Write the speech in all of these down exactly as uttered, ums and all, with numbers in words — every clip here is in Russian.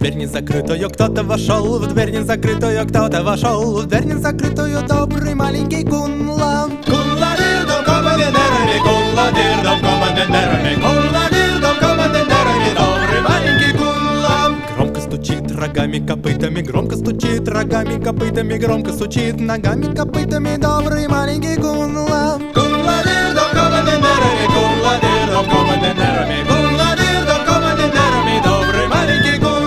дверь не закрытую кто-то вошел, в дверь не закрытую кто-то вошел, в дверь не закрытую добрый маленький Гунла. Гунла-дир-дом, командинерами, Гунла-дир-дом, командинерами, Гунла-дир-дом, командинерами, добрый маленький Гунла. Громко стучит рогами, копытами, громко стучит рогами, копытами, громко стучит ногами, копытами, добрый маленький Гунла. Гунла-дир-дом, командинерами, Гунла-дир-дом, командинерами, Гунла-дир-дом, командинерами, добрый маленький Гунла.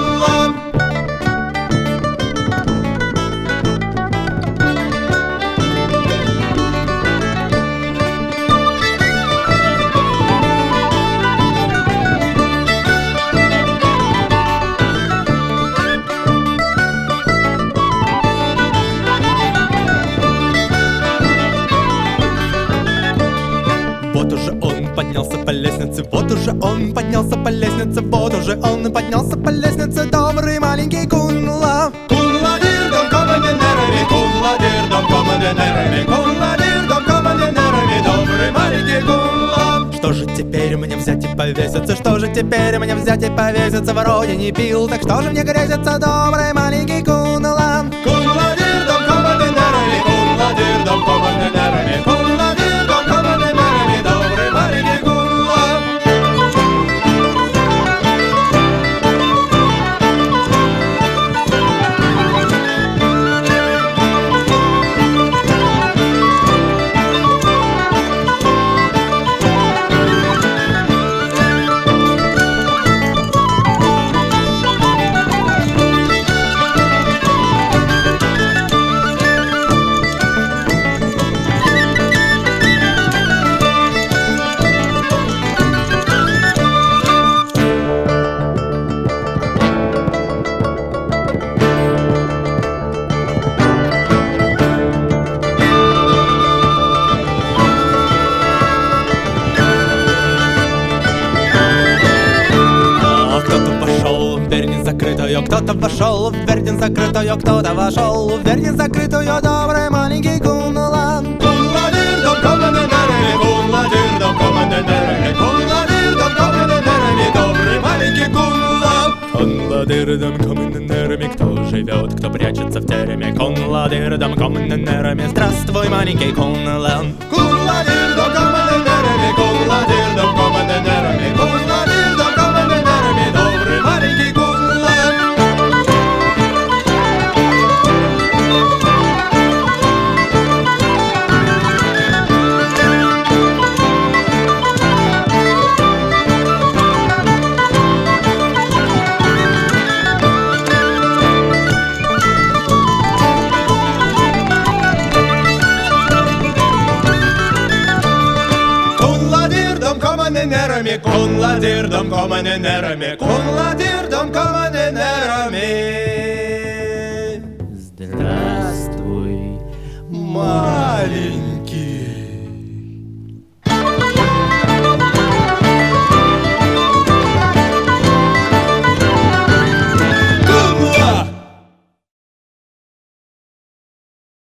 Вот уже он поднялся по лестнице, вот уже он поднялся по лестнице, вот уже он поднялся по лестнице, добрый маленький Гунла. Гунла-дир-дом, командинерами, Гунла-дир-дом, командинерами, Гунла-дир-дом, командинерами, добрый маленький Гунла. Что же теперь мне взять и повеситься, что же теперь мне взять и повеситься, вроде не пил, так что же мне грезится, добрый маленький Гунла. Гунла-дир-дом, командинерами, Гунла-дир-дом, командинерами, Гунла-дир-дом, командинерами, добрый маленький Гунла. Кто-то вошел в дверь не закрытую, кто-то вошел в дверь не закрытую, добрый маленький Гунла. Гунла-дир-дом, командинерами, Гунла-дир-дом, командинерами, Гунла-дир-дом, командинерами, добрый маленький Гунла. Гунла-дир-дом, командинерами, кто живет, кто прячется в тереме, Гунла-дир-дом, командинерами, здравствуй, маленький Гунла. Гунла-дир-дом, командинерами, Гунла-дир-дом, командинерами, Гунла-дир-дом, командинерами, добрый маленький Гунла. Гунла-дир-дом, командинерами, Гунла-дир-дом, командинерами. Здравствуй, маленький.